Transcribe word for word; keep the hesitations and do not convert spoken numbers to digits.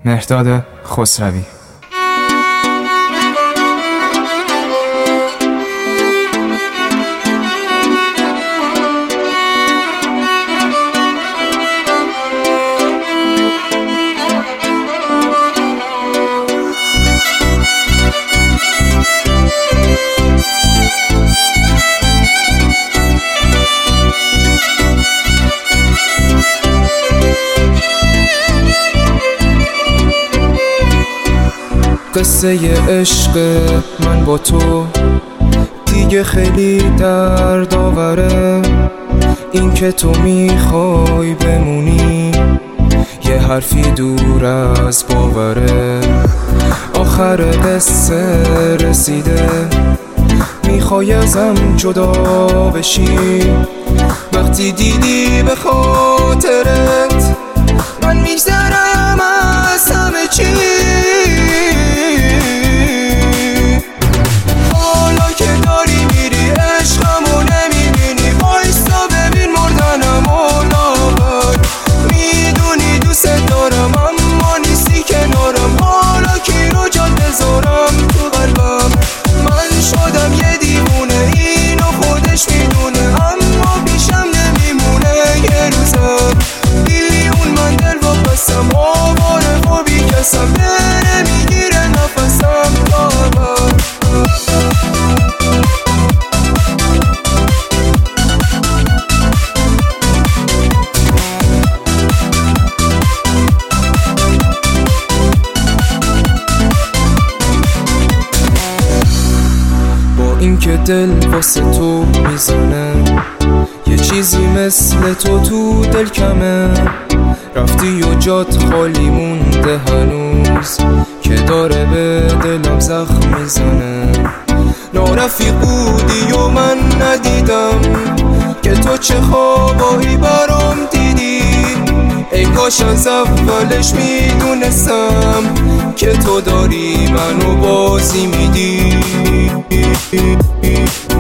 مهرداد خسروی. قصه عشق من با تو دیگه خیلی دردآوره، این که تو میخوای بمونی یه حرفی دور از باوره. آخر قصه رسیده، میخوای ازم جدا بشی، وقتی دیدی به خاطرت من میگذرم از همه چی. این که دل واسه تو میزنه، یه چیزی مثل تو تو دل کمه. رفتی و جات خالی مونده هنوز، که داره به دلم زخم میزنه. نارفیق بودی و من ندیدم که تو چه خوابایی برام دیدی. ای کاش از اولش میدونستم که تو داری منو بازی میدی.